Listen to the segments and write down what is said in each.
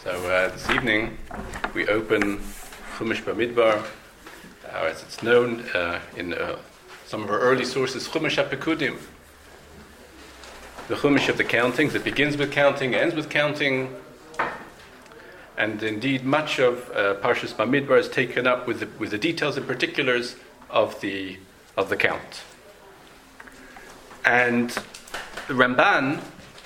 This evening we open Chumash Bamidbar, as it's known in some of our early sources, Chumash HaPekudim, the Chumash of the counting that begins with counting, ends with counting, and indeed much of Parshas Bamidbar is taken up with the details and particulars of the count. And the Ramban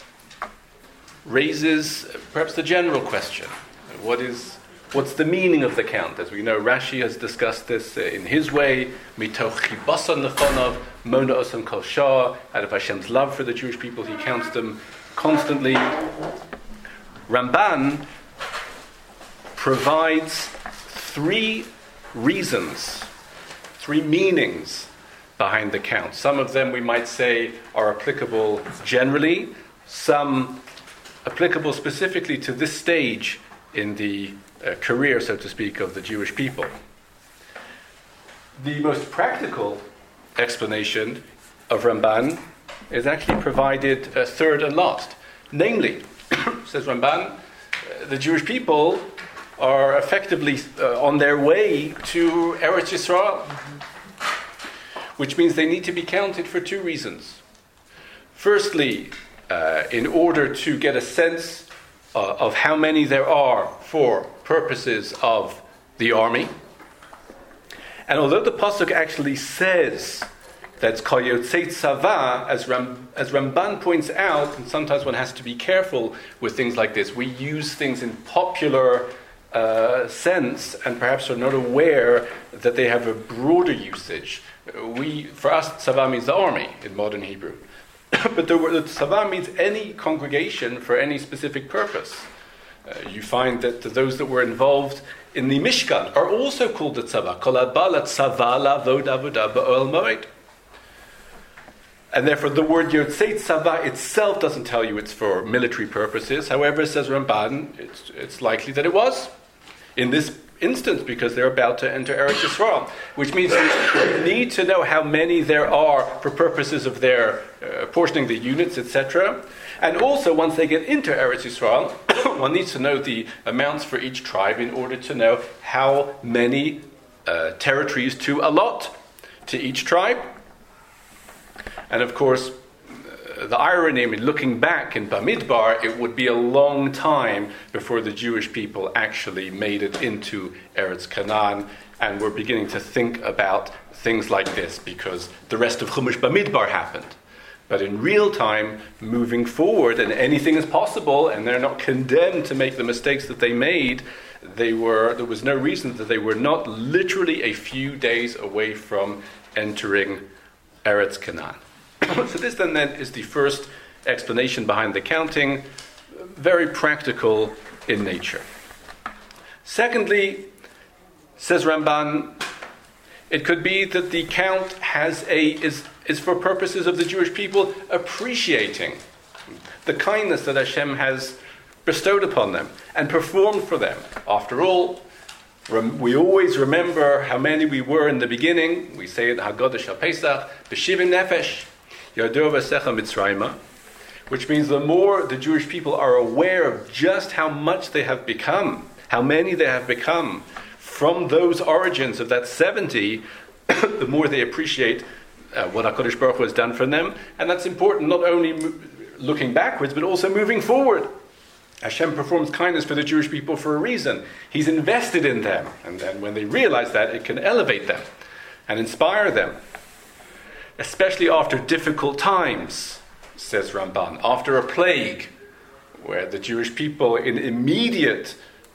raises perhaps the general question: what's the meaning of the count? As we know, Rashi has discussed this in his way. Mitoch chibason lefonav mona osam kol shah. Out of Hashem's love for the Jewish people, He counts them constantly. Ramban provides three reasons, three meanings behind the count. Some of them we might say are applicable generally, some applicable specifically to this stage in the career, so to speak, of the Jewish people. The most practical explanation of Ramban is actually provided third and last. Namely, says Ramban, the Jewish people are effectively on their way to Eretz Yisrael, which means they need to be counted for two reasons. Firstly, in order to get a sense of how many there are for purposes of the army. And although the pasuk actually says that's Kol Yotzei Tzava, as Ramban points out, and sometimes one has to be careful with things like this, we use things in popular sense and perhaps are not aware that they have a broader usage. For us, Tzava means the army in modern Hebrew. But the tzava means any congregation for any specific purpose. You find that those that were involved in the Mishkan are also called the tzava. Kol haba latzava la'avod avodah ba'oel moed. And therefore the word Yotzei Tzava itself doesn't tell you it's for military purposes. However, says Ramban, it's likely that it was in this instance because they're about to enter Eretz Yisrael, which means you need to know how many there are for purposes of their portioning the units, etc. And also, once they get into Eretz Yisrael, one needs to know the amounts for each tribe in order to know how many territories to allot to each tribe. And of course, the irony, looking back in Bamidbar, it would be a long time before the Jewish people actually made it into Eretz Canaan, and we're beginning to think about things like this because the rest of Chumash Bamidbar happened. But in real time, moving forward, and anything is possible, and they're not condemned to make the mistakes that they made, there was no reason that they were not literally a few days away from entering Eretz Canaan. So this then is the first explanation behind the counting, very practical in nature. Secondly, says Ramban, it could be that the count is for purposes of the Jewish people appreciating the kindness that Hashem has bestowed upon them and performed for them. After all, we always remember how many we were in the beginning. We say in Haggadah Shal Pesach, B'shivim nefesh, Yardov V'secha Mitzrayma, which means the more the Jewish people are aware of just how much they have become, how many they have become from those origins of that 70, the more they appreciate what HaKadosh Baruch Hu has done for them. And that's important, not only looking backwards, but also moving forward. Hashem performs kindness for the Jewish people for a reason. He's invested in them. And then when they realize that, it can elevate them and inspire them. Especially after difficult times, says Ramban, after a plague, where the Jewish people in immediate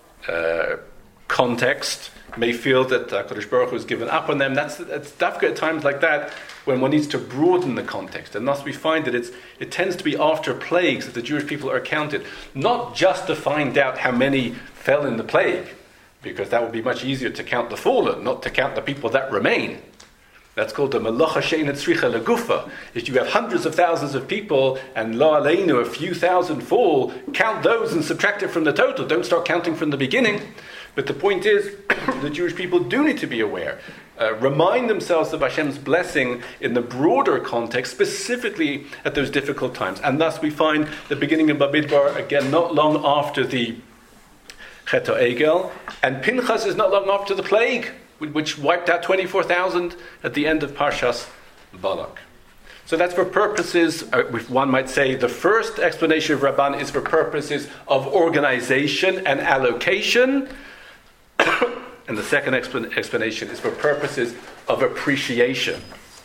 context may feel that HaKadosh Baruch Hu has given up on them. That's dafka at times like that when one needs to broaden the context. And thus we find that it tends to be after plagues that the Jewish people are counted, not just to find out how many fell in the plague, because that would be much easier to count the fallen, not to count the people that remain. That's called the Malacha She'ein Tzricha Legufa. If you have hundreds of thousands of people and lo aleinu, a few thousand fall, count those and subtract it from the total. Don't start counting from the beginning. But the point is, the Jewish people do need to be aware. Remind themselves of Hashem's blessing in the broader context, specifically at those difficult times. And thus we find the beginning of Bamidbar, again, not long after the Chet Egel, and Pinchas is not long after the plague, which wiped out 24,000 at the end of Parshas Balak. So that's for purposes, one might say, the first explanation of Ramban is for purposes of organization and allocation, and the second explanation is for purposes of appreciation.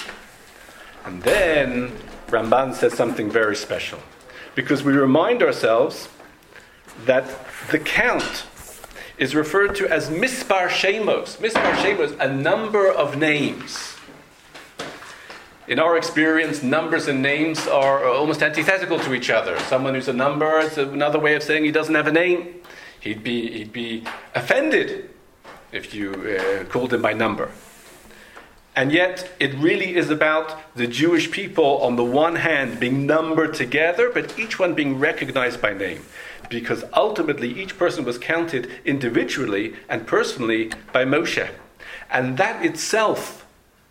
And then Ramban says something very special, because we remind ourselves that the count is referred to as Mispar Shemos. Mispar Shemos, a number of names. In our experience, numbers and names are almost antithetical to each other. Someone who's a number is another way of saying he doesn't have a name. He'd be offended if you called him by number. And yet, it really is about the Jewish people, on the one hand, being numbered together, but each one being recognized by name. Because ultimately, each person was counted individually and personally by Moshe. And that itself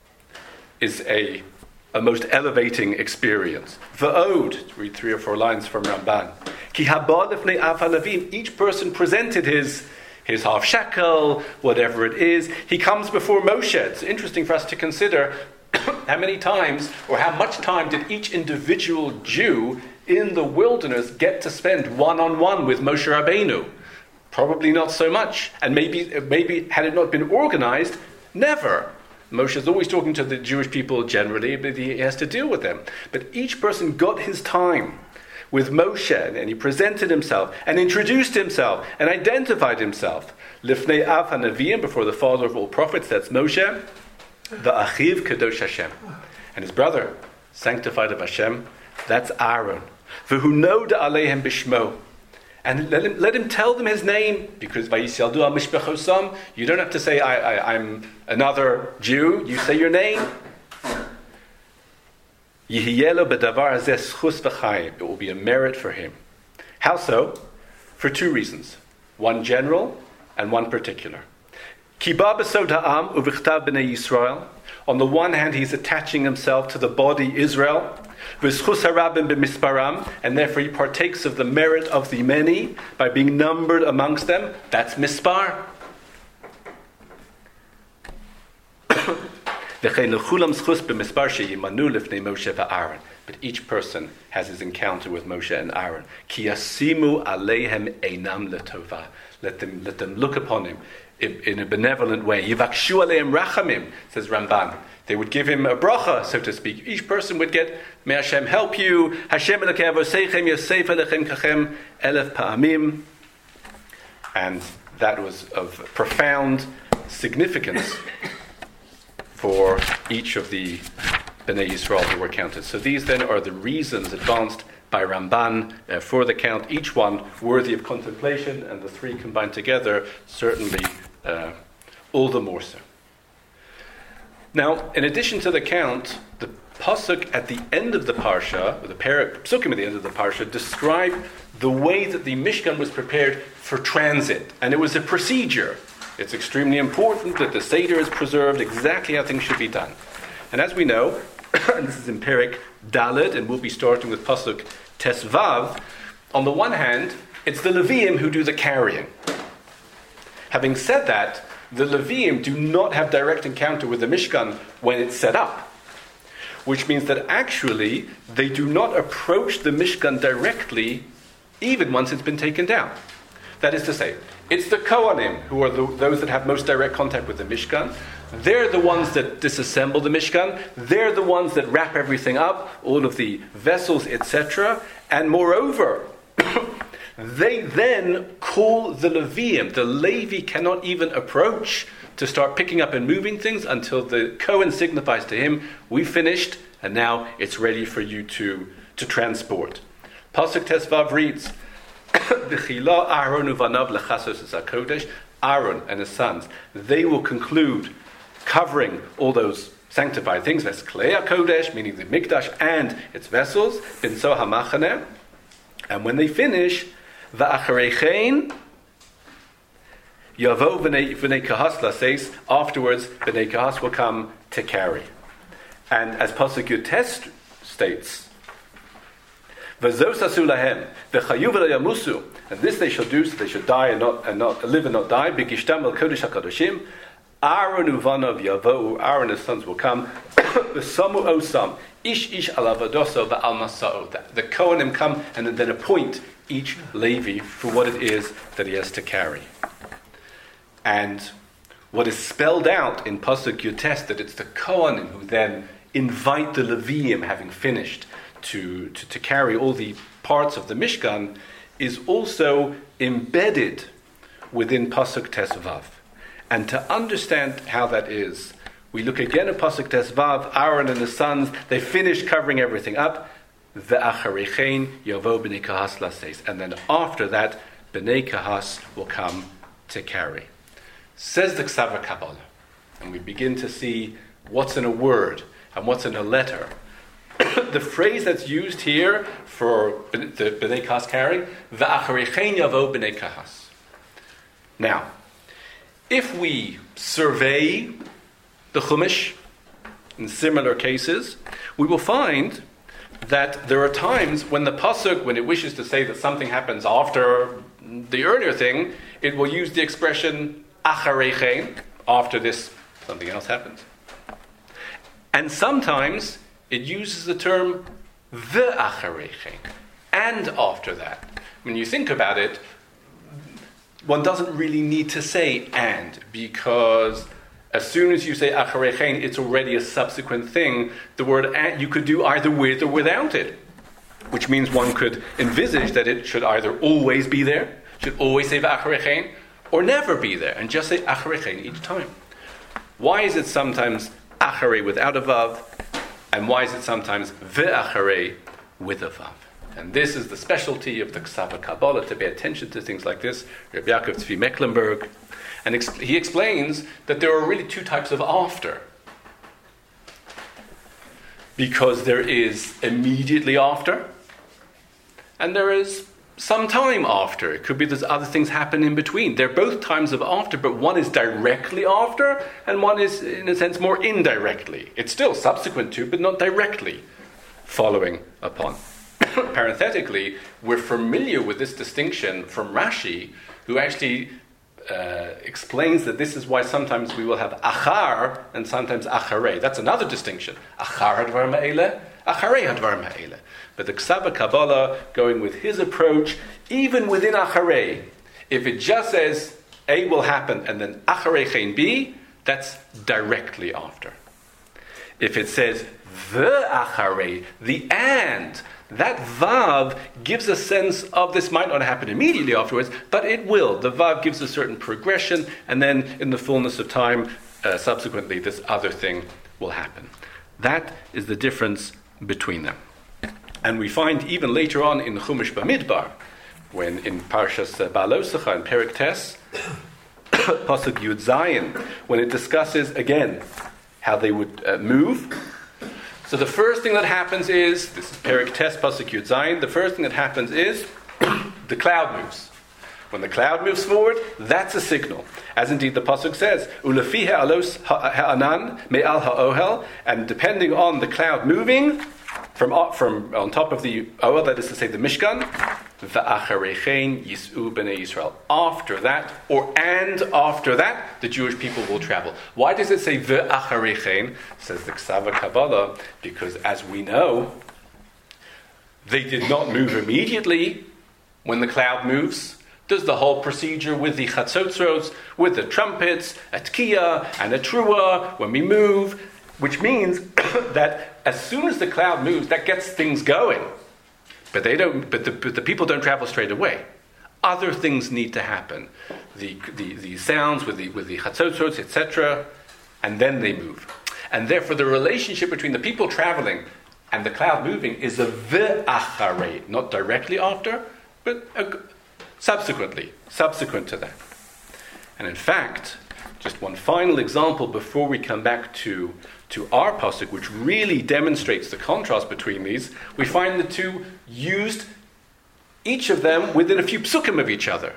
is a most elevating experience. V'od, read 3 or 4 lines from Ramban. Ki haba lifnei av halavim, each person presented his half shekel, whatever it is. He comes before Moshe. It's interesting for us to consider how many times or how much time did each individual Jew in the wilderness get to spend one-on-one with Moshe Rabbeinu? Probably not so much. And maybe had it not been organized, never. Moshe is always talking to the Jewish people generally, but he has to deal with them. But each person got his time with Moshe, and he presented himself, and introduced himself, and identified himself. Lifnei Av HaNaviim, before the father of all prophets, that's Moshe, the Achiv Kadosh Hashem. And his brother, sanctified of Hashem, that's Aaron. V'hu noda aleihem bishmo. And let him tell them his name, because Vayisyaldu al mishpechosam, you don't have to say, I'm another Jew, you say your name. Yihiyelo b'davar hazeh schus v'chayim. It will be a merit for him. How so? For 2 reasons. One general and one particular. Ki ba b'sod ha'am u'v'chtav b'nei Yisrael. On the one hand, he's attaching himself to the body Israel, v'schus harabim b'misparam, and therefore he partakes of the merit of the many by being numbered amongst them. That's mispar. But each person has his encounter with Moshe and Aaron. Ki yasimu aleihem einam letova. Let them look upon him in a benevolent way. Yivakshu aleim rachamim, says Ramban. They would give him a bracha, so to speak. Each person would get, may Hashem help you. Hashem elokei avoseichem yosef alechem kachem elef pa'amim. And that was of profound significance for each of the Bnei Yisrael who were counted. So these then are the reasons advanced by Ramban for the count, each one worthy of contemplation, and the 3 combined together certainly all the more so. Now, in addition to the count, the pasuk at the end of the parsha, or the psukim at the end of the parsha, describe the way that the Mishkan was prepared for transit, and it was a procedure. It's extremely important that the Seder is preserved exactly how things should be done. And as we know, and this is in Perek Daled, and we'll be starting with pasuk Tesvav. On the one hand, it's the Leviim who do the carrying. Having said that, the Leviim do not have direct encounter with the Mishkan when it's set up, which means that actually they do not approach the Mishkan directly, even once it's been taken down. That is to say, it's the Kohanim who are those that have most direct contact with the Mishkan. They're the ones that disassemble the Mishkan. They're the ones that wrap everything up, all of the vessels, etc. And moreover, they then call the Leviim. The Levi cannot even approach to start picking up and moving things until the Kohen signifies to him, we finished, and now it's ready for you to transport. Pasuk Tesvav reads, Aaron and his sons, they will conclude covering all those sanctified things, that's Klei HaKodesh, meaning the Mikdash and its vessels, Binso HaMachaneh, and when they finish, Va'achareichein, Yavo V'nei Kahas Laseis, afterwards V'nei Kahas will come to carry. And as Pasuk Yutes states, V'zos asu lahem v'chayu v'lo yamusu, and this they shall do, so they should die and not live and not die. B'gishtam el kodesh hakadoshim. Aaron uvanav yavohu, Aaron and his sons will come. V'samu osam ish alavadoso v'al masao. The Kohanim come and then appoint each Levi for what it is that he has to carry. And what is spelled out in Pasuk Yutes, that it's the Kohanim who then invite the Leviim, having finished, to carry all the parts of the Mishkan, is also embedded within Pasuk Tesvav. And to understand how that is, we look again at Pasuk Tesvav. Aaron and his sons, they finish covering everything up. Ve'acharechein yavo b'nei kahas laseis. And then after that, b'nei kahas will come to carry. Says the Ksava Kabbalah. And we begin to see what's in a word and what's in a letter. The phrase that's used here for the b'nei kahas carrying, ve'acharechein yavo b'nei kahas. Now, if we survey the Chumash in similar cases, we will find that there are times when the pasuk, when it wishes to say that something happens after the earlier thing, it will use the expression acharechein, after this something else happens. And sometimes it uses the term ve'acharechein, and after that. When you think about it, one doesn't really need to say and, because as soon as you say acharechein, it's already a subsequent thing. The word and you could do either with or without it, which means one could envisage that it should either always be there, should always say acharechein, or never be there, and just say acharechein each time. Why is it sometimes acharei without a vav, and why is it sometimes ve'acharei with a vav? And this is the specialty of the Ksava Kabbalah, to pay attention to things like this. Rabbi Yaakov Tzvi Mecklenburg. And he explains that there are really two types of after. Because there is immediately after, and there is some time after. It could be there's other things happen in between. They're both times of after, but one is directly after, and one is, in a sense, more indirectly. It's still subsequent to, but not directly following upon. Parenthetically, we're familiar with this distinction from Rashi, who actually explains that this is why sometimes we will have achar and sometimes acharei. That's another distinction. Achar hadvar ma'ele, acharei hadvar ma'ele. But the Ksava Kabbalah, going with his approach, even within acharei, if it just says A will happen and then acharei chen B, that's directly after. If it says the acharei, the and, that vav gives a sense of this might not happen immediately afterwards, but it will. The vav gives a certain progression, and then in the fullness of time, subsequently, this other thing will happen. That is the difference between them. And we find even later on in the Chumash Bamidbar, when in Parshas Ba'alosecha in Perek Tes, Pasuk Yud Zayin, when it discusses again how they would move. So the first thing that happens is, this is Perek Tes Pasuk Yud Zayin, the first thing that happens is the cloud moves. When the cloud moves forward, that's a signal. As indeed the Pasuk says, Ulefi ha'alos ha'anan me'al ha'ohel, and depending on the cloud moving from on top of the Ohel, that is to say the Mishkan, va'acharechein yis'u b'nei Yisrael. After that, and after that, the Jewish people will travel. Why does it say va'acharechein? Says the Ksava Kabbalah, because as we know, they did not move immediately when the cloud moves. There's the whole procedure with the chatzotzros, with the trumpets, a tkiya and a trua when we move, which means that as soon as the cloud moves, that gets things going. But they don't. But the people don't travel straight away. Other things need to happen. The sounds with the chatzotzros, etc., and then they move. And therefore, the relationship between the people traveling and the cloud moving is a ve'acharei, not directly after, but subsequent to that. And in fact, just one final example before we come back to our pasuk, which really demonstrates the contrast between these, we find the two used, each of them within a few psukim of each other,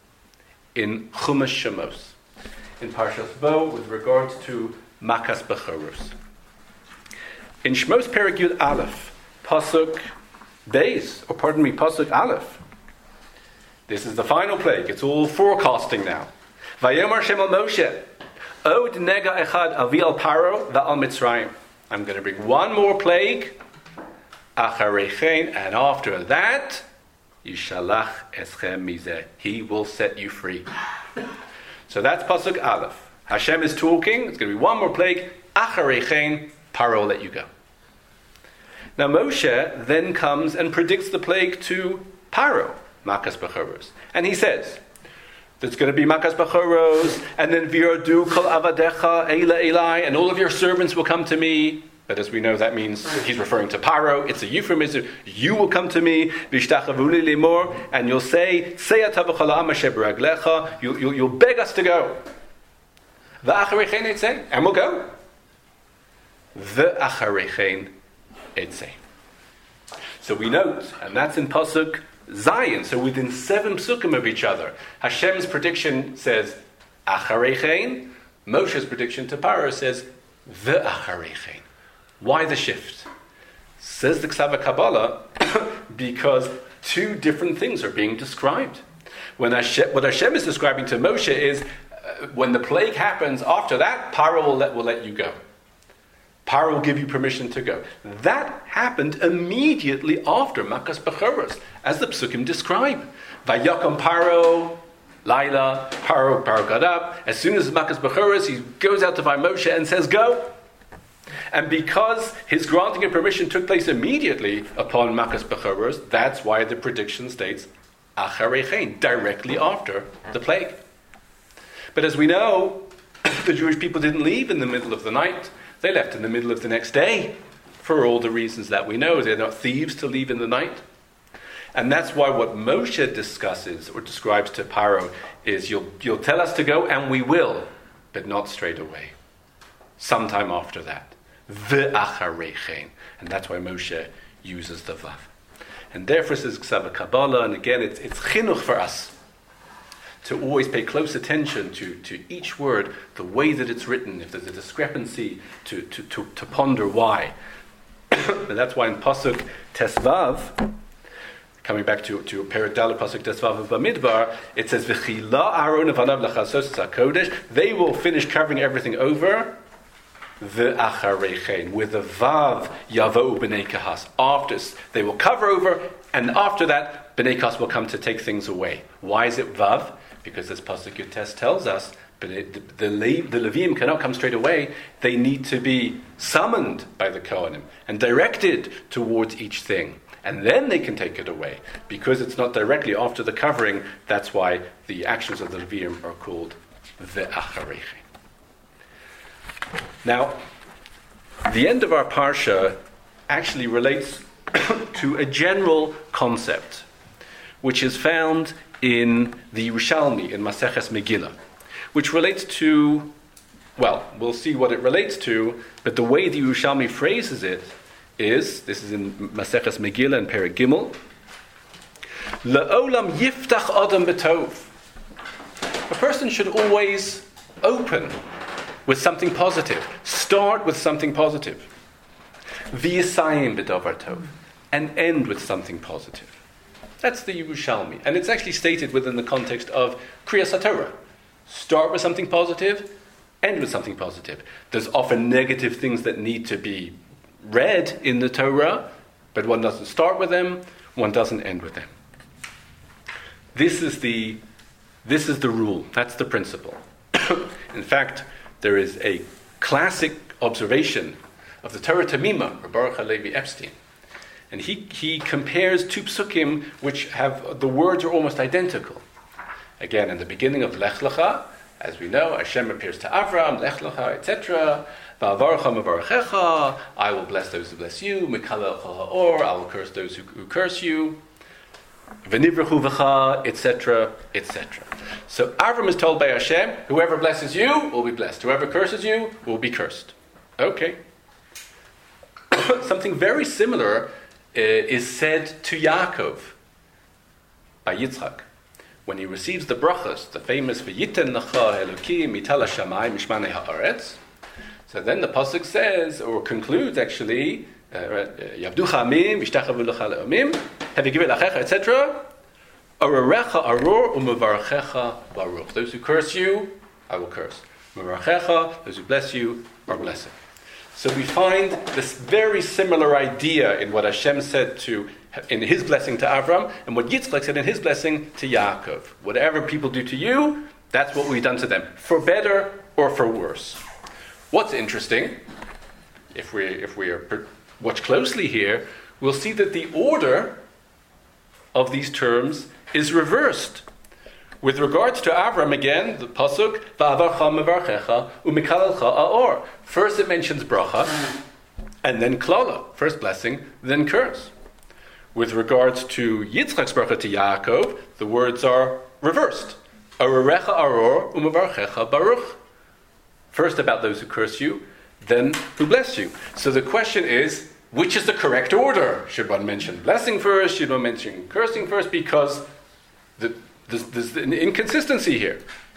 in Chumash Shemos, in Parshas Bo, with regards to Makas Bechoros. In Shemos Perek Yud Aleph, pasuk Pasuk Aleph. This is the final plague. It's all forecasting now. Vayomer Shem al Moshe, Od nega echad avi al Paro va'al Mitzrayim. I'm going to bring one more plague, Acharechein, and after that, Yishalach eschem mizeh. He will set you free. So that's Pasuk Aleph. Hashem is talking. It's going to be one more plague. Acharechein, Paro will let you go. Now Moshe then comes and predicts the plague to Paro, Makas Bechoros. And he says, there's going to be Makas Bechoros, and then Viradu Kol Avadecha Eila Elai, and all of your servants will come to me. But as we know, that means he's referring to Paro. It's a euphemism. You will come to me, Vishtachavuli Limor, and you'll say, you'll beg us to go. V'acharechein etzei, and we'll go. V'acharechein etzei. So we note, and that's in Pasuk Zion, so within 7 psukim of each other. Hashem's prediction says, Acharechein. Moshe's prediction to Paro says, V'acharechein. Why the shift? Says the Ksava Kabbalah, because 2 different things are being described. What Hashem is describing to Moshe is, when the plague happens, after that, Paro will let you go. Paro will give you permission to go. That happened immediately after Makas Bechoros, as the Psukim describe. Vayakam Paro, Laila, Paro got up. As soon as Makas Bechoros, he goes out to find Moshe and says, go. And because his granting of permission took place immediately upon Makas Bechoros, that's why the prediction states Acharechein, directly after the plague. But as we know, the Jewish people didn't leave in the middle of the night. They left in the middle of the next day, for all the reasons that we know. They're not thieves to leave in the night. And that's why what Moshe discusses or describes to Paro is, you'll tell us to go, and we will, but not straight away. Sometime after that. V'acharechein. And that's why Moshe uses the Vav. And therefore says Ksava Kabbalah, and again it's chinuch for us to always pay close attention to each word, the way that it's written, if there's a discrepancy, to ponder why. And that's why in Pasuk Tesvav, coming back to Perek Dalet Pasuk Tesvav of Bamidbar, it says, V'chila Aaron v'anav l'chasos HaKodesh, they will finish covering everything over, V'acharechein, with the Vav Yavou B'nei Kahas. After, they will cover over, and after that, B'nei Kahas will come to take things away. Why is it Vav? Because as Pasuk Yutes tells us, the Levim cannot come straight away. They need to be summoned by the Kohanim and directed towards each thing. And then they can take it away. Because it's not directly after the covering, that's why the actions of the Levim are called V'acharechein. Now, the end of our Parsha actually relates to a general concept, which is found in the Yerushalmi, in Maseches Megillah, which relates to, well, we'll see what it relates to, but the way the Yerushalmi phrases it is, this is in Maseches Megillah and Perek Gimel, Le'olam yiftach adam b'tov. A person should always open with something positive. Start with something positive. V'yisayim b'davar tov. And end with something positive. That's the Yerushalmi. And it's actually stated within the context of Kriyas HaTorah. Start with something positive, end with something positive. There's often negative things that need to be read in the Torah, but one doesn't start with them, one doesn't end with them. This is the rule. That's the principle. In fact, there is a classic observation of the Torah Tamima, Baruch HaLevi Epstein. And he compares 2 psukim which have, the words are almost identical. Again, in the beginning of Lech Lecha, as we know, Hashem appears to Avram, Lech Lecha, etc. Va'avarecha mevarechecha, I will bless those who bless you. Mekalel chol ha'or, I will curse those who curse you. V'nivrechu v'cha, etc., etc. So Avram is told by Hashem, whoever blesses you will be blessed. Whoever curses you will be cursed. Okay. Something very similar is said to Yaakov by Yitzchak. When he receives the brachas, the famous V'yiten lecha Elokim mital hashamayim mishmanei haaretz. So then the pasuk says, or concludes actually, Yavducha amim, Yishtachavu lecha le'amim, Hevigivet lachecha, etc. Ararecha aror, Umevarchecha baruch. Those who curse you, I will curse. Umevarchecha, those who bless you, are blessed. So we find this very similar idea in what Hashem said in his blessing to Avram, and what Yitzchak said in his blessing to Yaakov. Whatever people do to you, that's what we've done to them, for better or for worse. What's interesting, if we watch closely here, we'll see that the order of these terms is reversed. With regards to Avram, again, the pasuk, Va'avarcha mevarchecha u'mikalelcha aor. First it mentions bracha, and then klala. First blessing, then curse. With regards to Yitzchak's bracha to Yaakov, the words are reversed. Ararecha aror u'mevarchecha baruch. First about those who curse you, then who bless you. So the question is, which is the correct order? Should one mention blessing first? Should one mention cursing first? Because there's an inconsistency here.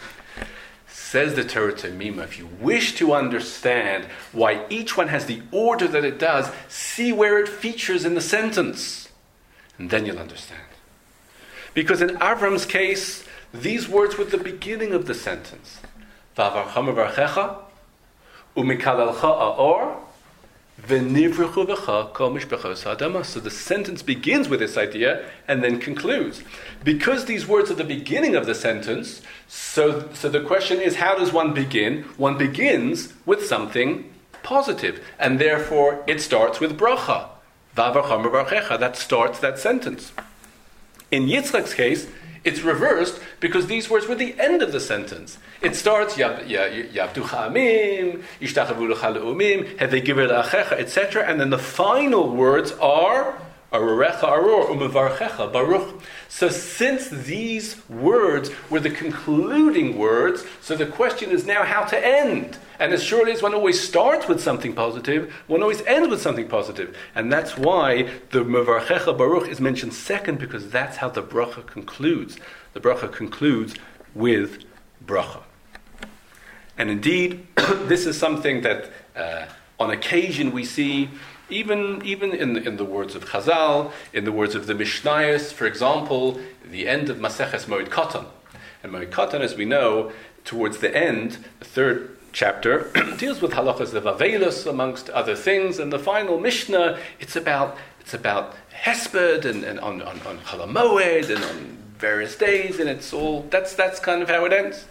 Says the Torah Temima, if you wish to understand why each one has the order that it does, see where it features in the sentence. And then you'll understand. Because in Avram's case, these words were the beginning of the sentence. Va'avarcha mevarchecha, u'mikalelcha aor, v'nivruchu v'cha kol mishpachos ha'adama. So the sentence begins with this idea and then concludes. Because these words are the beginning of the sentence, so the question is, how does one begin? One begins with something positive, and therefore it starts with bracha. Va'avarcha mevarchecha, that starts that sentence. In Yitzchak's case, it's reversed because these words were the end of the sentence. It starts Yavducha amim, Yishtachavu lecha le'umim, Hevigivet lachecha, etc. And then the final words are Ararecha aror u'mevarchecha baruch. So since these words were the concluding words, so the question is now how to end. And as surely as one always starts with something positive, one always ends with something positive. And that's why the mevarchecha baruch is mentioned second, because that's how the bracha concludes. The bracha concludes with bracha. And indeed, this is something that on occasion we see even in the words of Chazal, in the words of the Mishnayos, for example, the end of Maseches Moed Katan. And Moed Katan, as we know, towards the end, the third chapter, deals with halachas of Avelos, amongst other things, and the final Mishnah, it's about Hesped and on Chol HaMoed and on various days, and it's all that's kind of how it ends.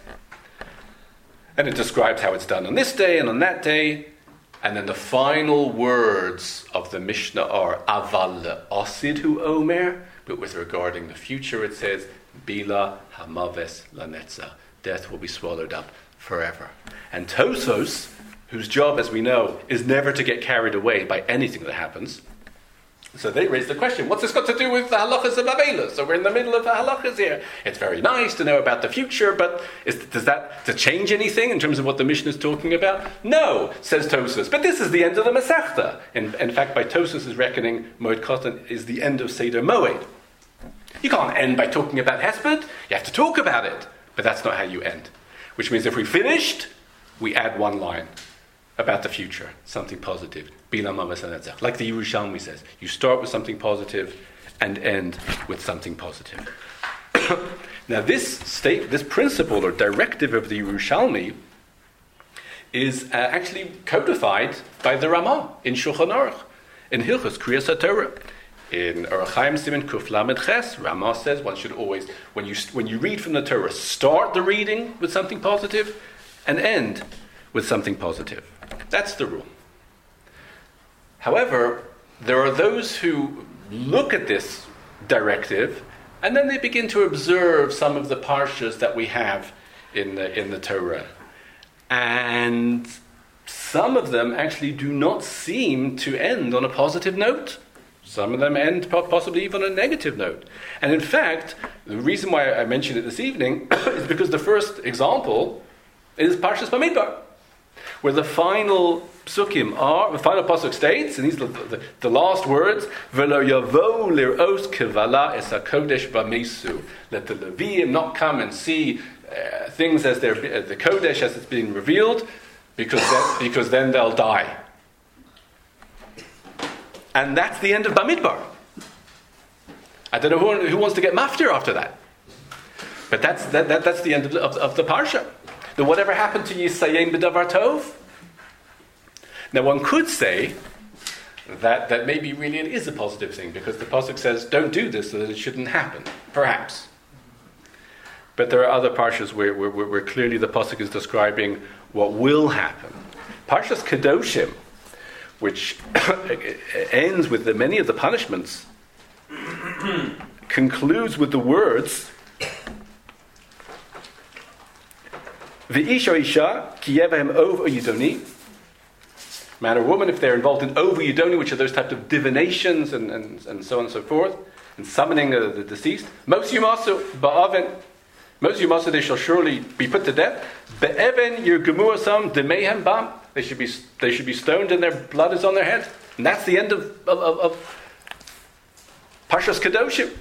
And it describes how it's done on this day and on that day. And then the final words of the Mishnah are Aval Osid Omer, but with regarding the future it says Bila Hamaves Lanetza. Death will be swallowed up forever. And Tosos, whose job, as we know, is never to get carried away by anything that happens, so they raise the question, what's this got to do with the halachas of Avelos? So we're in the middle of the halachas here. It's very nice to know about the future, but does that change anything in terms of what the Mishnah is talking about? No, says Tosfos. But this is the end of the Masechta. In fact, by Tosfos' reckoning, Moed Katan is the end of Seder Moed. You can't end by talking about Hesped. You have to talk about it. But that's not how you end. Which means if we finished, we add one line about the future, something positive. Like the Yerushalmi says, you start with something positive and end with something positive. Now this principle or directive of the Yerushalmi is actually codified by the Ramah in Shulchan Aruch, in Hilchos Kriyas HaTorah. In Orach Chaim Siman Kuf Lamed Ches, Ramah says one should always, when you read from the Torah, start the reading with something positive and end with something positive. That's the rule. However, there are those who look at this directive and then they begin to observe some of the parshas that we have in the Torah. And some of them actually do not seem to end on a positive note. Some of them end possibly even on a negative note. And in fact, the reason why I mentioned it this evening is because the first example is Parshas Bamidbar, where the final psukim are, the final pasuk states, and these are the last words, V'lo yavo lir'os kevala es hakodesh b'mesu. Let the Leviim not come and see things as the Kodesh as it's being revealed, because then they'll die. And that's the end of Bamidbar. I don't know who wants to get maftir after that. But that's the end of the parsha. Then whatever happened to Yisayim b'davar tov? Now one could say that maybe really it is a positive thing, because the pasuk says, don't do this so that it shouldn't happen. Perhaps. But there are other parshas where clearly the pasuk is describing what will happen. Parshas Kedoshim, which ends with many of the punishments, concludes with the words, V'ish o isha ki yevahem ov o yidoni. Man or woman, if they're involved in ov yidoni, which are those types of divinations and so on and so forth, and summoning the deceased, Mos yumasu ba'aven. Most of they shall surely be put to death. Be'even yirgemuasam demehem bam. They should be stoned and their blood is on their head. And that's the end of Parshas Kedoshim.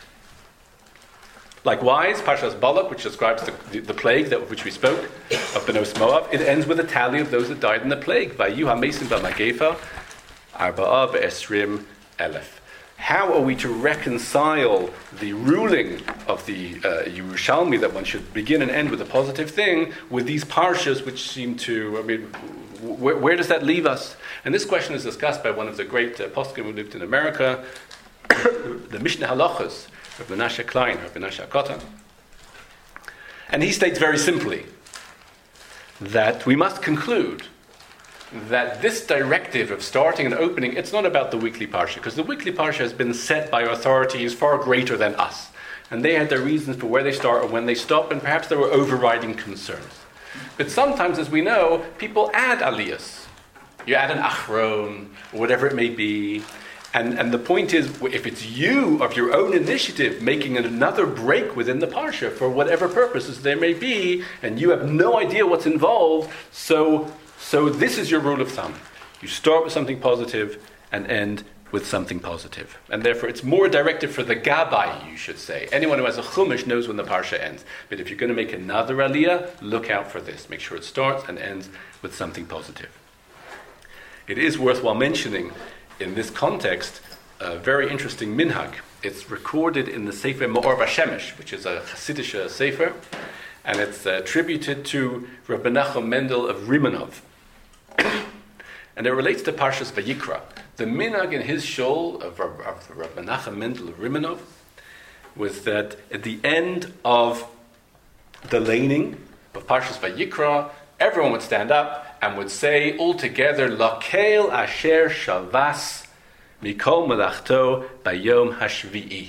Likewise, Parshas Balak, which describes the plague of which we spoke, of Benos Moab, it ends with a tally of those that died in the plague. Vayu hamesim b'magefa, arba'a be'esrim elef. How are we to reconcile the ruling of the Yerushalmi that one should begin and end with a positive thing with these parshas which seem to, where does that leave us? And this question is discussed by one of the great poskim who lived in America, the Mishnah Halachos, Rav Menashe Klein, Rav Menashe Kotan. And he states very simply that we must conclude that this directive of starting and opening, it's not about the weekly parsha, because the weekly parsha has been set by authorities far greater than us. And they had their reasons for where they start or when they stop, and perhaps there were overriding concerns. But sometimes, as we know, people add aliyahs. You add an achron, or whatever it may be. And the point is, if it's you, of your own initiative, making another break within the parsha, for whatever purposes there may be, and you have no idea what's involved, so this is your rule of thumb. You start with something positive and end with something positive. And therefore it's more directive for the Gabbai, you should say. Anyone who has a chumash knows when the parsha ends. But if you're going to make another aliyah, look out for this. Make sure it starts and ends with something positive. It is worthwhile mentioning, in this context, a very interesting minhag. It's recorded in the Sefer Ma'or Bashemesh, which is a Hasidic sefer, and it's attributed to Rabbi Nachum Mendel of Rimanov. And it relates to Parshas Vayikra. The minhag in his shul of Rabbi Nachum Mendel of Rimanov was that at the end of the laning of Parshas Vayikra, everyone would stand up and would say all together, Lakel asher shavas mikol melachto bayom hashvi'i.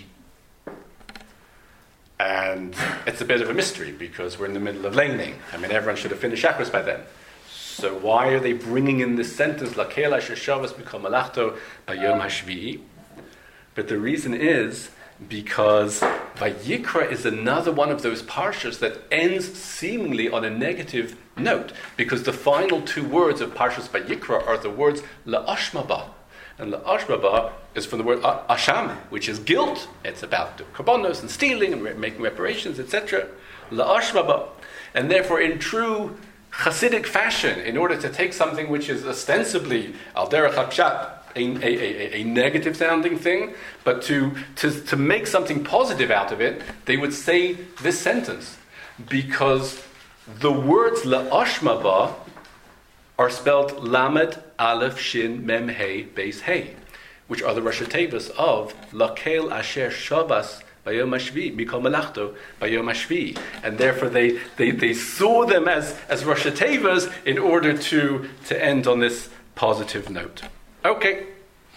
And it's a bit of a mystery because we're in the middle of laning. Everyone should have finished Shacharis by then. So why are they bringing in this sentence, Lakel asher shavas mikol melachto bayom hashvi'i? But the reason is because Vayikra is another one of those parshas that ends seemingly on a negative note, because the final two words of Parshas Vayikra are the words La'ashmaba. And La'ashmaba is from the word Asham, which is guilt. It's about korbanos and stealing and making reparations, etc. La'ashmaba. And therefore, in true Hasidic fashion, in order to take something which is ostensibly al derech hapshat, a negative sounding thing, but to make something positive out of it, they would say this sentence, because the words la'ashmaba are spelled lamed aleph shin mem hey beis hey, which are the Rosh Tevos of lakel asher shavas bayom hashvi mikol melachto bayom hashvi, and therefore they saw them as Rosh Tevos in order to end on this positive note. Okay.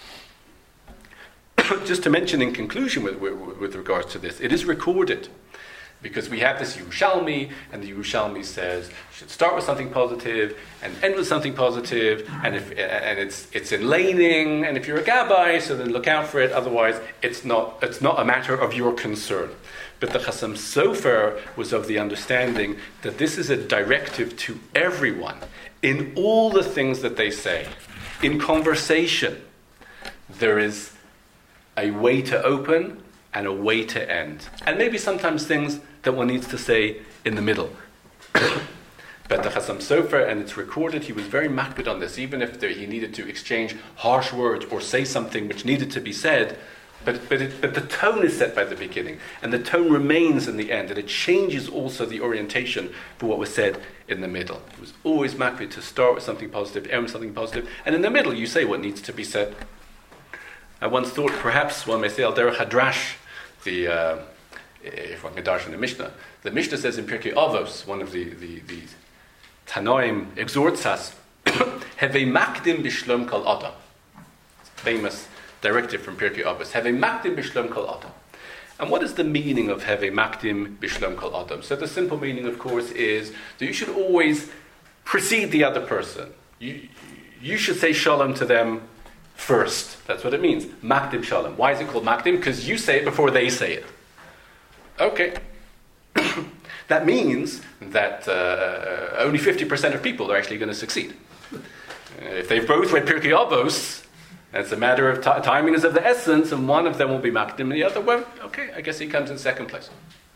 Just to mention in conclusion with regards to this, it is recorded, because we have this Yerushalmi, and the Yerushalmi says you should start with something positive and end with something positive, and it's in laning, and if you're a Gabbai, so then look out for it. Otherwise, it's not a matter of your concern. But the Chasam Sofer was of the understanding that this is a directive to everyone in all the things that they say. In conversation, there is a way to open and a way to end. And maybe sometimes things that one needs to say in the middle. But the Chassam Sofer, and it's recorded, he was very makbid on this, even if he needed to exchange harsh words or say something which needed to be said. But the tone is set by the beginning, and the tone remains in the end, and it changes also the orientation for what was said in the middle. It was always makbid to start with something positive, end with something positive, and in the middle you say what needs to be said. I once thought perhaps one may say Al Derech Hadrash, if one can darshan the Mishnah says in Pirkei Avos, one of the Tanoim exhorts us, Hevei makdim b'shlom kol adam. Famous directive from Pirkei Avos. Hevei makdim b'shlom kol adam. And what is the meaning of Hevei makdim b'shlom kol adam? So the simple meaning, of course, is that you should always precede the other person. You should say shalom to them first. That's what it means. Makdim shalom. Why is it called makdim? Because you say it before they say it. Okay. That means that only 50% of people are actually going to succeed. If they've both read Pirkei Avos, it's a matter of timing is of the essence, and one of them will be makdim, and the other one, okay, I guess he comes in second place.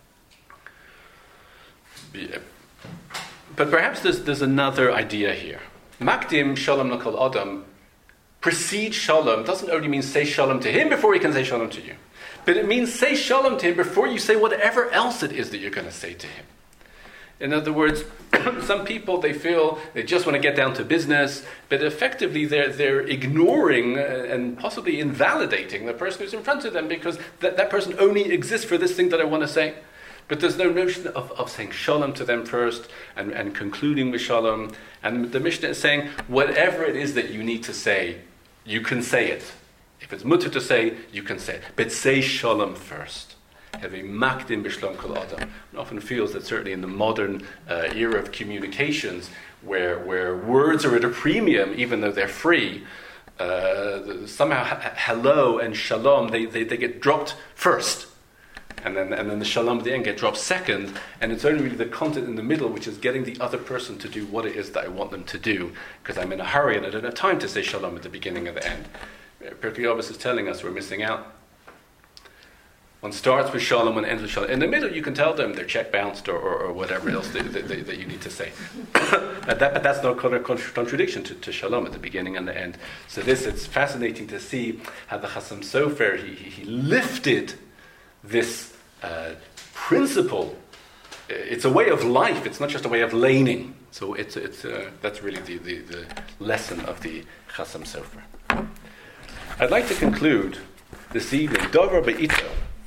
But perhaps there's another idea here. Makdim shalom l'kol adam, precede shalom, doesn't only mean say shalom to him before he can say shalom to you. But it means say shalom to him before you say whatever else it is that you're going to say to him. In other words, some people, they feel they just want to get down to business, but effectively they're ignoring and possibly invalidating the person who's in front of them, because that person only exists for this thing that I want to say. But there's no notion of saying shalom to them first and concluding with shalom. And the Mishnah is saying whatever it is that you need to say, you can say it. If it's mutter to say, you can say it. But say shalom first. Have a makdim b'shlom kol adam. One often feels that certainly in the modern era of communications, where words are at a premium, even though they're free, somehow hello and shalom, they get dropped first. And then the shalom at the end get dropped second, and it's only really the content in the middle which is getting the other person to do what it is that I want them to do, because I'm in a hurry and I don't have time to say shalom at the beginning or the end. Pirkei Avos is telling us we're missing out. One starts with shalom, one ends with shalom. In the middle, you can tell them their check bounced or whatever else that you need to say. but that's no contradiction to shalom at the beginning and the end. So it's fascinating to see how the Chassam Sofer, he lifted this principle. It's a way of life. It's not just a way of laning. So that's really the lesson of the Chassam Sofer. I'd like to conclude this evening, Dover Be'ito,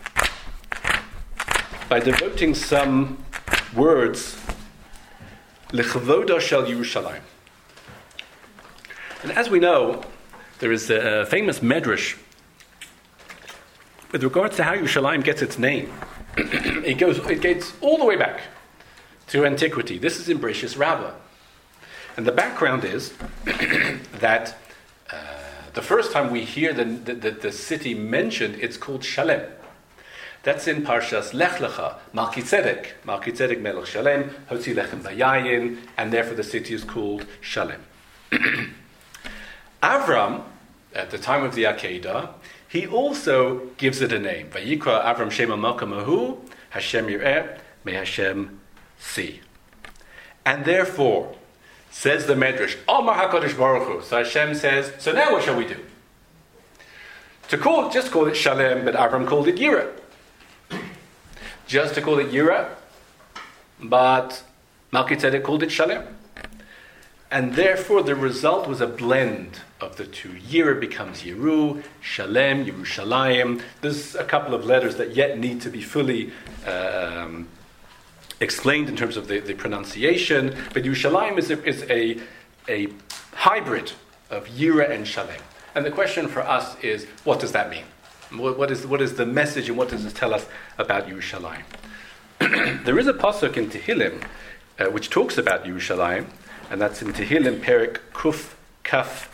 by devoting some words, L'chavoda shel Yerushalayim. And as we know, there is a famous medrash with regards to how Yerushalayim gets its name. It goes all the way back to antiquity. This is in Bereshis Rabbah. And the background is that the first time we hear the city mentioned, it's called Shalem. That's in Parshas Lech Lecha, Malki Tzedek Melech Shalem, Hotzi Lechem Vayayin, and therefore the city is called Shalem. Avram, at the time of the Akedah, he also gives it a name. Vayikra Avram Shema Malkamahu, Hashem Yireh, may Hashem see. And therefore, says the Medrash, Omar HaKadosh Baruch Hu. So Hashem says, so now what shall we do? Just call it Shalem, but Avram called it Yireh. Just to call it Yireh, but Malki Tzedek called it Shalem. And therefore the result was a blend of the two. Yireh becomes Yeru, Shalem, Yerushalayim. There's a couple of letters that yet need to be fully explained in terms of the pronunciation, but Yerushalayim is a hybrid of Yireh and Shalem. And the question for us is, what does that mean? What is the message, and what does it tell us about Yerushalayim? There is a pasuk in Tehillim which talks about Yerushalayim, and that's in Tehillim Perek Kuf Kaf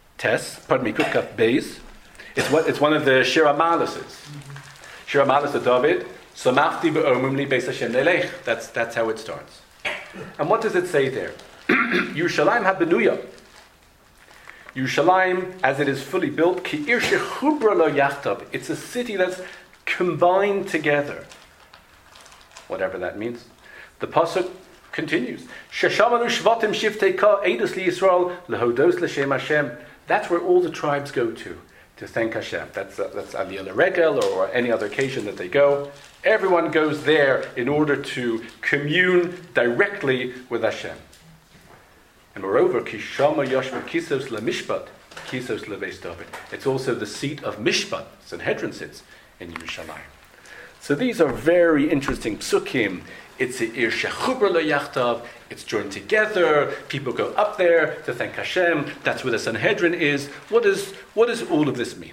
Beis. It's one of the Shir HaMa'alos. Shir HaMa'alos of David. Samachti be'omim li beis Hashem nelech. That's how it starts. And what does it say there? Yerushalayim habenuya. Yerushalayim, as it is fully built, ki'ir shechubra lo yachtav. It's a city that's combined together. Whatever that means. The pasuk continues. Sheshamanu shvatim shiftei ka edus li Yisrael lehodos l'shem Hashem. That's where all the tribes go to thank Hashem. That's Aliyah L'Regel or any other occasion that they go. Everyone goes there in order to commune directly with Hashem. And moreover, Kishama Yashma Kisos LeMishpat, Kisos LeBeis David. It's also the seat of Mishpat. Sanhedrin sits in Yerushalayim. So these are very interesting psukim. It's a Ir Shechuber LeYachtav. It's joined together. People go up there to thank Hashem. That's where the Sanhedrin is. What does all of this mean?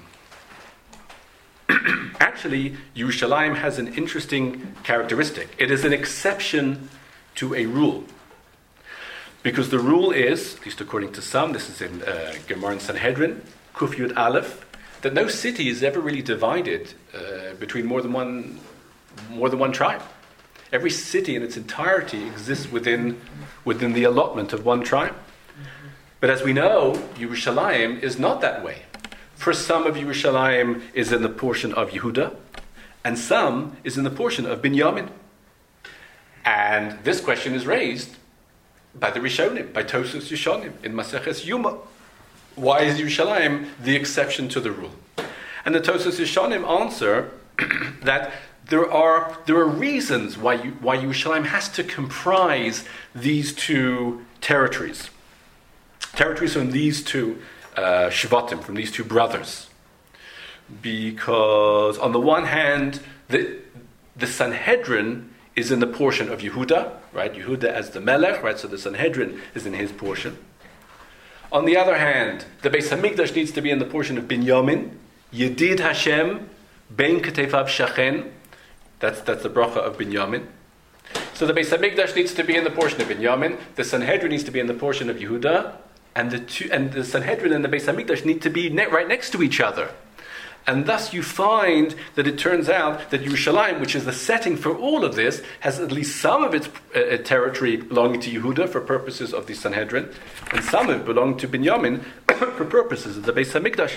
Actually, Yerushalayim has an interesting characteristic. It is an exception to a rule. Because the rule is, at least according to some, this is in Gemara and Sanhedrin, Kuf Yud Aleph, that no city is ever really divided between more than one tribe. Every city in its entirety exists within the allotment of one tribe. But as we know, Yerushalayim is not that way. For some of Yerushalayim is in the portion of Yehuda, and some is in the portion of Binyamin. And this question is raised by the Rishonim, by Tosos Yishonim in Maseches Yuma. Why is Yerushalayim the exception to the rule? And the Tosos Yishonim answer that there are reasons why Yerushalayim has to comprise these two territories. Territories from these two Shvatim, from these two brothers. Because on the one hand, the Sanhedrin is in the portion of Yehuda, right? Yehuda as the Melech, right? So the Sanhedrin is in his portion. On the other hand, the Beis Hamikdash needs to be in the portion of Binyamin. Yedid Hashem, Bein Ketefav Shachen. That's the bracha of Binyamin. So the Beis Hamikdash needs to be in the portion of Binyamin. The Sanhedrin needs to be in the portion of Yehuda. And the Sanhedrin and the Beis Hamikdash need to be right next to each other. And thus you find that it turns out that Yerushalayim, which is the setting for all of this, has at least some of its territory belonging to Yehuda for purposes of the Sanhedrin, and some of it belonging to Binyamin for purposes of the Beis Hamikdash.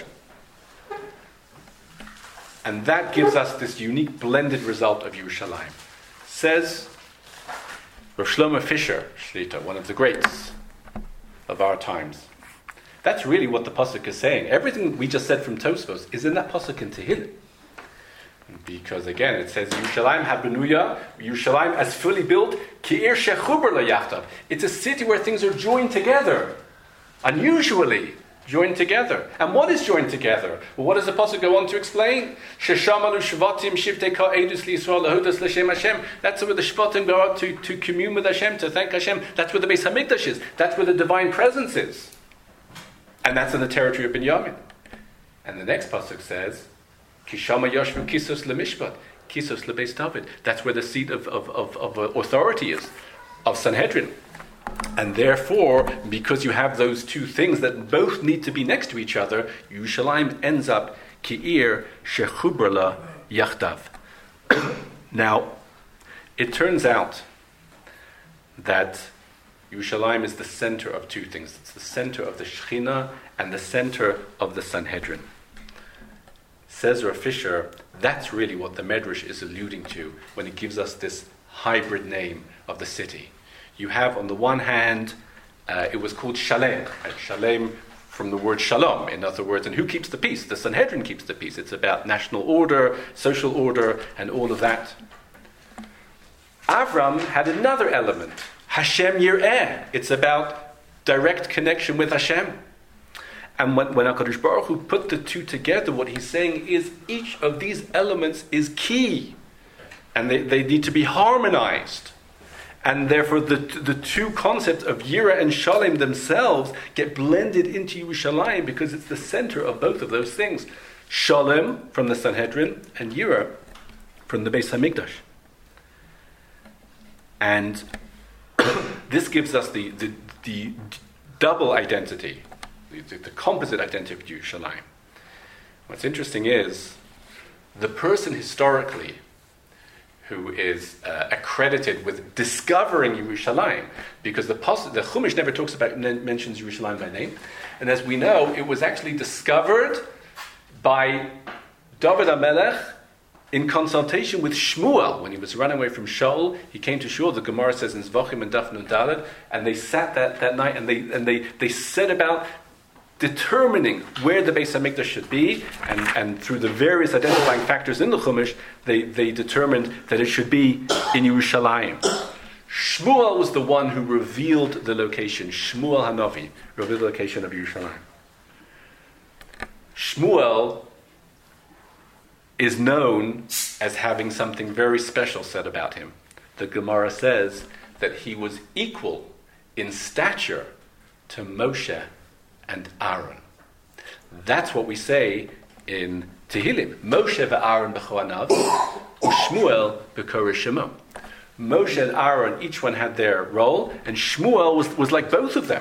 And that gives us this unique blended result of Yerushalayim. Says Rav Shlomo Fisher, Shlita, one of the greats of our times. That's really what the pasuk is saying. Everything we just said from Tosfos is in that pasuk in Tehillim. Because again, it says Yerushalayim habenuya, Yerushalayim as fully built, ki'ir shechuber la'yachtav. It's a city where things are joined together, unusually joined together. And what is joined together? Well, what does the pasuk go on to explain? Sheshamalu shvatim shivtei ka edus liYisrael lahodas l'shem Hashem. That's where the shvatim go out to commune with Hashem, to thank Hashem. That's where the Beis Hamikdash is. That's where the divine presence is. And that's in the territory of Binyamin. And the next pasuk says, Kishama Yashvu Kisos LeMishpat, Kisos LeBeis David. That's where the seat of authority is, of Sanhedrin. And therefore, because you have those two things that both need to be next to each other, Yerushalayim ends up Ki'ir Shechuberla Yachtav. Now, it turns out that Yerushalayim is the center of two things. It's the center of the Shekhinah and the center of the Sanhedrin. Says Rav Fisher, that's really what the Medrash is alluding to when it gives us this hybrid name of the city. You have, on the one hand, it was called Shalem. Shalem from the word Shalom, in other words. And who keeps the peace? The Sanhedrin keeps the peace. It's about national order, social order, and all of that. Avram had another element. Hashem Yir'eh. It's about direct connection with Hashem. And when HaKadosh Baruch Hu put the two together, what he's saying is each of these elements is key. And they need to be harmonized. And therefore the two concepts of Yira and Shalem themselves get blended into Yerushalayim because it's the center of both of those things. Shalem from the Sanhedrin and Yira from the Beis Hamikdash. And this gives us the double identity, the composite identity of Yerushalayim. What's interesting is the person historically who is accredited with discovering Yerushalayim, because the Chumash never mentions Yerushalayim by name, and as we know, it was actually discovered by David HaMelech in consultation with Shmuel, when he was running away from Shaul, he came to Shaul. The Gemara says in Zvachim and Daf Nun Daled, and they sat that night and they set about determining where the Beis HaMikdash should be, and through the various identifying factors in the Chumash, they determined that it should be in Yerushalayim. Shmuel was the one who revealed the location. Shmuel Hanavi revealed the location of Yerushalayim. Shmuel is known as having something very special said about him. The Gemara says that he was equal in stature to Moshe and Aaron. That's what we say in Tehillim. Moshe ve'Aaron b'choanav, u'Shmuel b'koresh shemo. Moshe and Aaron, each one had their role, and Shmuel was like both of them.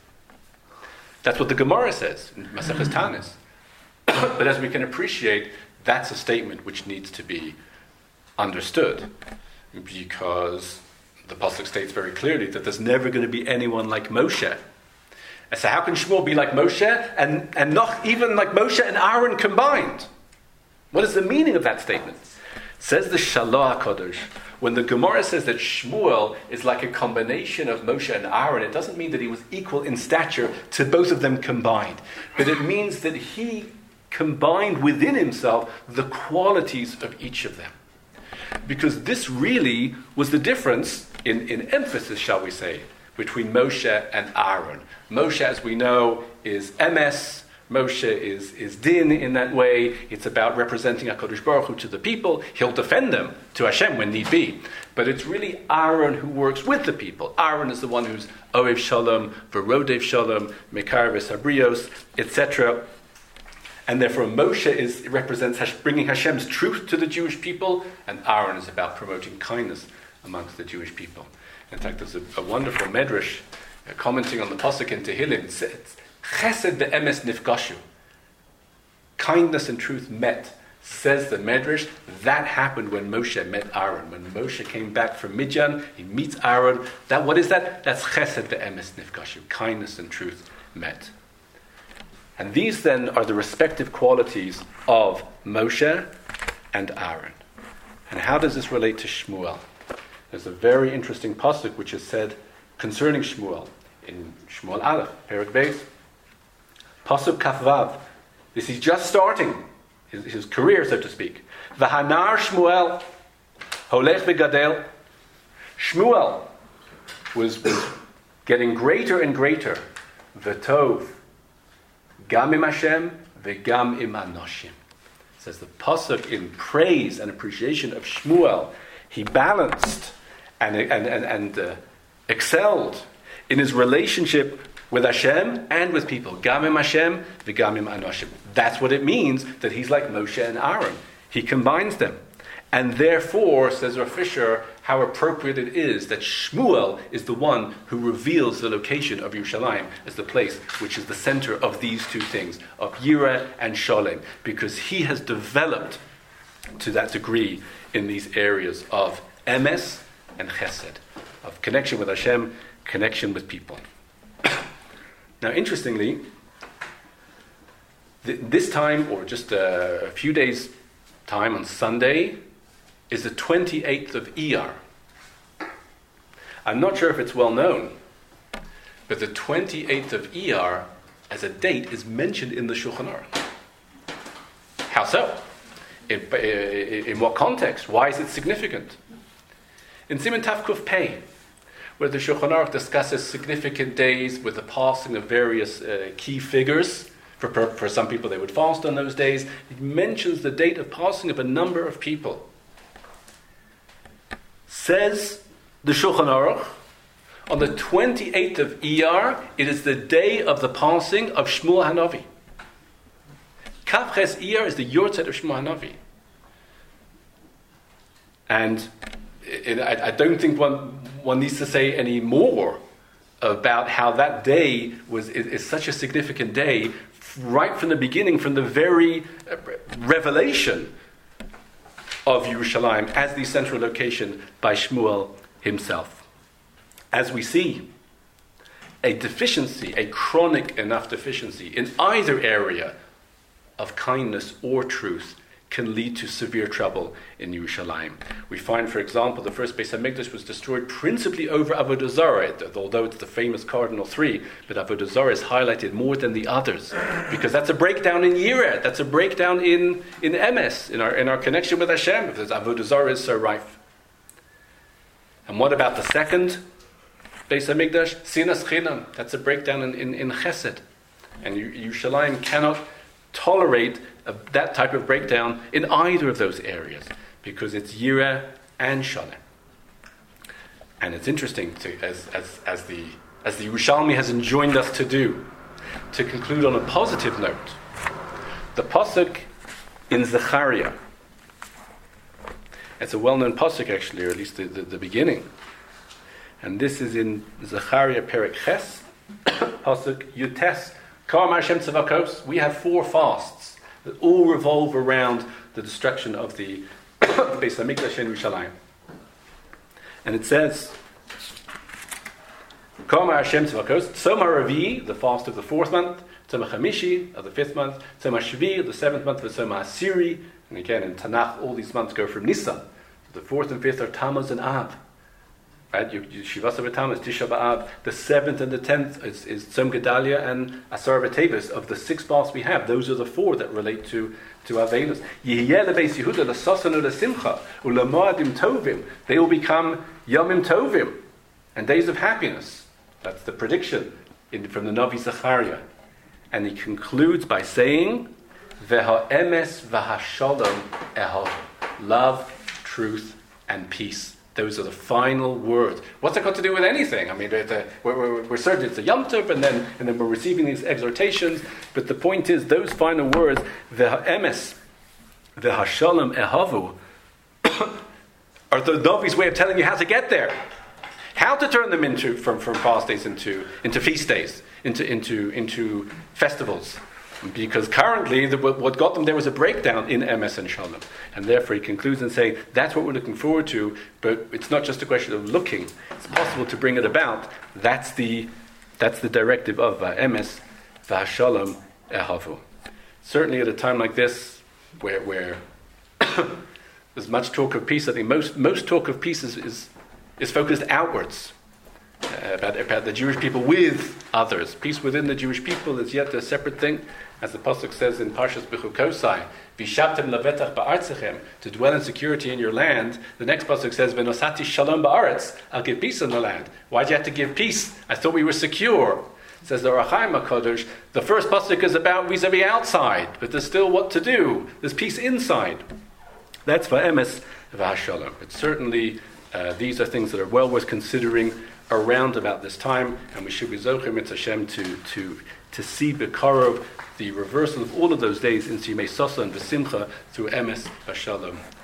That's what the Gemara says in Maseches Tanis. But as we can appreciate, that's a statement which needs to be understood, because the Pasuk states very clearly that there's never going to be anyone like Moshe. And so how can Shmuel be like Moshe and not even like Moshe and Aaron combined? What is the meaning of that statement? Says the Shaloach HaKadosh, when the Gemara says that Shmuel is like a combination of Moshe and Aaron, it doesn't mean that he was equal in stature to both of them combined. But it means that he combined within himself the qualities of each of them. Because this really was the difference in emphasis, shall we say, between Moshe and Aaron. Moshe, as we know, is emes. Moshe is din in that way. It's about representing HaKadosh Baruch Hu to the people. He'll defend them to Hashem when need be. But it's really Aaron who works with the people. Aaron is the one who's Ohev Shalom, Verodev Shalom, Mekarev Habrios, etc. And therefore Moshe represents bringing Hashem's truth to the Jewish people, and Aaron is about promoting kindness amongst the Jewish people. In fact, there's a wonderful medrash commenting on the Pasuk in Tehillim. It says, Chesed ve'emes nifgashu. Kindness and truth met. Says the medrash, that happened when Moshe met Aaron. When Moshe came back from Midian, he meets Aaron. What is that? That's Chesed ve'emes nifgashu. Kindness and truth met. And these then are the respective qualities of Moshe and Aaron. And how does this relate to Shmuel? There's a very interesting pasuk which is said concerning Shmuel in Shmuel Aleph, Perek Beis, pasuk Kafvav. This is just starting his career, so to speak. V'hanar Shmuel holech v'gadel. Shmuel was getting greater and greater. V'tov gam im Hashem v'gam im anoshim. Says the pasuk in praise and appreciation of Shmuel. He balanced and excelled in his relationship with Hashem and with people. Gam im Hashem v'gam im anoshim. That's what it means that he's like Moshe and Aaron. He combines them. And therefore, says Rav Fisher, how appropriate it is that Shmuel is the one who reveals the location of Yerushalayim as the place which is the center of these two things, of Yireh and Sholem, because he has developed to that degree in these areas of emes and chesed, of connection with Hashem, connection with people. Now, interestingly, this time, or just a few days' time on Sunday, is the 28th of Iyar. I'm not sure if it's well known, but the 28th of Iyar as a date is mentioned in the Shulchan Aruch. How so? In what context? Why is it significant? In Siman Taf Kuf Pei, where the Shulchan Aruch discusses significant days with the passing of various key figures. For some people, they would fast on those days. It mentions the date of passing of a number of people. Says the Shulchan Aruch, on the 28th of Iyar, it is the day of the passing of Shmuel Hanavi. Kafches Iyar is the Yortzeit of Shmuel Hanavi. And I don't think one needs to say any more about how that day is such a significant day, right from the beginning, from the very revelation of Yerushalayim as the central location by Shmuel himself. As we see, a deficiency, a chronic enough deficiency in either area of kindness or truth can lead to severe trouble in Yerushalayim. We find, for example, the first Beis HaMikdash was destroyed principally over Avodah Zarah, although it's the famous cardinal three, but Avodah Zarah is highlighted more than the others, because that's a breakdown in Yireh, that's a breakdown in emes, in our connection with Hashem, because Avodah Zarah is so rife. And what about the second Beis HaMikdash? Sinas Chinam, that's a breakdown in Chesed. And Yerushalayim cannot tolerate that type of breakdown in either of those areas, because it's Yireh and Shalem. And it's interesting as the Yerushalmi has enjoined us to do, to conclude on a positive note. The pasuk in Zechariah, it's a well-known pasuk actually, or at least the beginning. And this is in Zechariah Perek Ches, pasuk Yutes. We have 4 fasts that all revolve around the destruction of the Beis HaMikdash in Yerushalayim. And it says, Tzoma Ravi, the fast of the 4th month, Tzoma Chamishi of the 5th month, Tzoma Shvi of the 7th month, Tzoma Asiri. And again, in Tanakh, all these months go from Nisan. The 4th and 5th are Tammuz and Av. Right? Shivasa B'Tammuz, Tisha B'Av. The 7th and the 10th is Tzom Gedalia and Asar B'Teves. Of the 6 fasts we have, those are the 4 that relate to Avelus. Yehyeh leBeis Yehuda l'sasan u'lesimcha u'lemoadim tovim. They will become Yomim Tovim, and days of happiness. That's the prediction from the Navi Zechariah. And he concludes by saying, V'ha'emes v'hashalom ehav. Love, truth, and peace. Those are the final words. What's that got to do with anything? I mean, we're certain it's a Yom Tov, and then we're receiving these exhortations. But the point is, those final words, V'ha'emes, V'hashalom ehavu, are the Navi's way of telling you how to get there, how to turn them into from fast days into feast days, into festivals. Because currently, what got them there was a breakdown in emes and shalom. And therefore he concludes in saying, that's what we're looking forward to, but it's not just a question of looking. It's possible to bring it about. That's the directive of emes v'shalom ehavu. Certainly at a time like this, where there's much talk of peace, I think most talk of peace is focused outwards. About the Jewish people with others. Peace within the Jewish people is yet a separate thing. As the pasuk says in Parshas Bechukosai, Vishabtem levetach ba'artzechem, to dwell in security in your land. The next pasuk says, Venosati shalom ba'aretz, I'll give peace in the land. Why'd you have to give peace? I thought we were secure. Says the Ohr HaChaim HaKadosh, the first pasuk is about vis-a-vis outside, but there's still what to do. There's peace inside. That's for emes v'hashalom. But certainly these are things that are well worth considering around about this time, and we should be zochim et Hashem to see Bekarov the reversal of all of those days into Yimei Sasa and V'simcha through emes v'shalom.